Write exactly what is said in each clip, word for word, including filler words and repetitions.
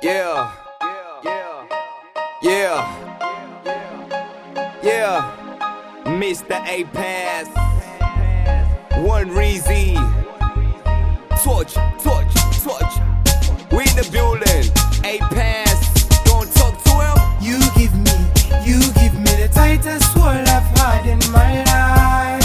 Yeah, yeah, yeah, yeah. Mister A-Pass, One Reezy, torch, torch, torch. We in the building. A-Pass, don't talk to him. You give me, you give me the tightest hold I've had in my life.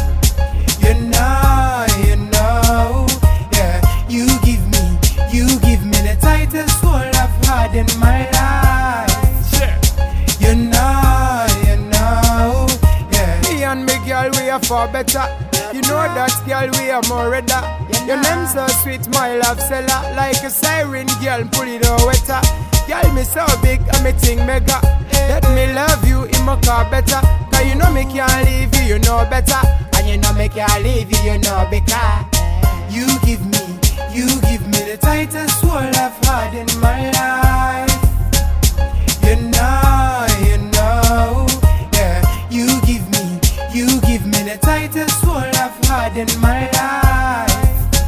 You know, you know, yeah. You give me, you give me the tightest hold I've had in my life. Sure. You know, you know, yeah. Me and me girl, we are far better. You know that girl, we are more redder. Your name so sweet, my love seller. Like a siren girl, pull it all wetter. Girl, me so big, and me ting mega. Let me love you in my car better. Cause you know me can't leave you, you know better. And you know me can't leave you, you know because you give me, you give me the tightest hold I've had in my life. You know, you know, yeah. You give me, you give me the tightest hold I've had in my life.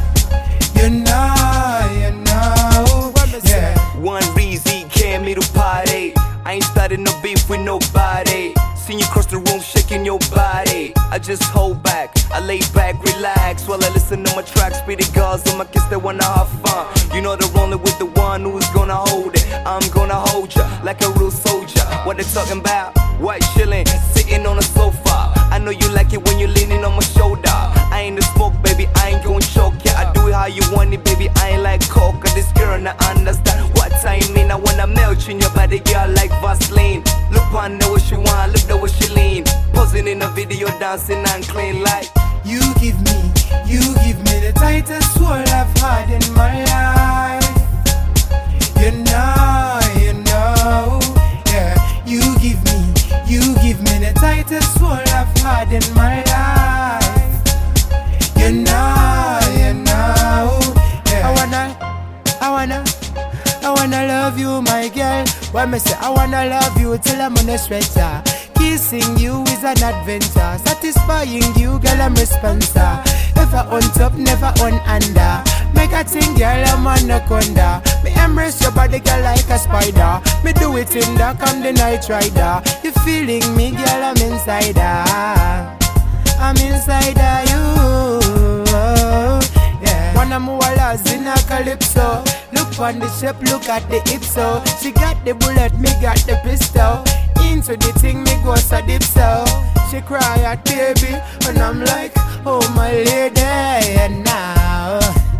You know, you know, yeah. One Reezy came here to party. I ain't started no beef with nobody. Seen you cross the room shaking your body. I just hold back, I lay back, relax while I listen to my tracks. Pretty girls on my kiss, they wanna have fun. You know they're only with the one who's gonna hold it. I'm gonna hold ya like a real soldier. What they talking about? White chillin', sitting on the sofa. I know you like it when you're leaning on my shoulder. I ain't the smoke, baby, I ain't gon' choke ya. I do it how you want it, baby, I ain't like coke. This girl and I understand what I mean. I wanna melt you in your body, girl, like Vaseline. Look on know what she want, look the way she lean. Posing in a video, dancing and clean like. You give me, you give me the tightest hold I've had in my life. You know, you know, yeah. You give me, you give me the tightest hold I've had in my life. You know, you know, yeah. I wanna, I wanna, I wanna love you, my girl. When me say I wanna love you till I'm on a stretcher. Kissing you is an adventure. Satisfying you, girl, I'm responsible. Ever on top, never on under. Make a thing, girl, I'm anaconda. Me embrace your body, girl, like a spider. Me do it in the I'm the night rider. You feeling me, girl, I'm inside her. I'm inside her, you. Yeah. One of my laws in a calypso. Look on the shape, look at the ipso. She got the bullet, me got the pistol. Into the thing, me go so deep so. She cry at baby, and I'm like, oh my lady, and now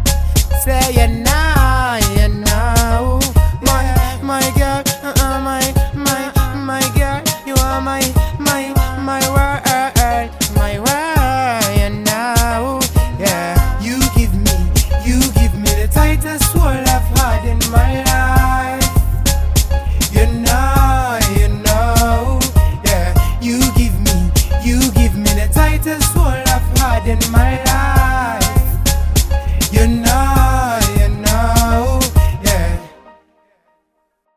say you now, you know, my my girl, uh-uh, my my my girl, you are my my my world, my world, you know, yeah. You give me, you give me the tightest hold I've had in my life. You know, you know, yeah. You give me, you give me the tightest hold I've had in my life.